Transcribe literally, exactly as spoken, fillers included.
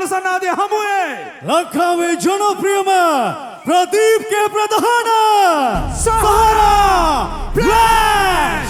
प्रसन्नादि हमुए लखावे जनप्रियमा प्रदीप के प्रधान सहारा ब्लैक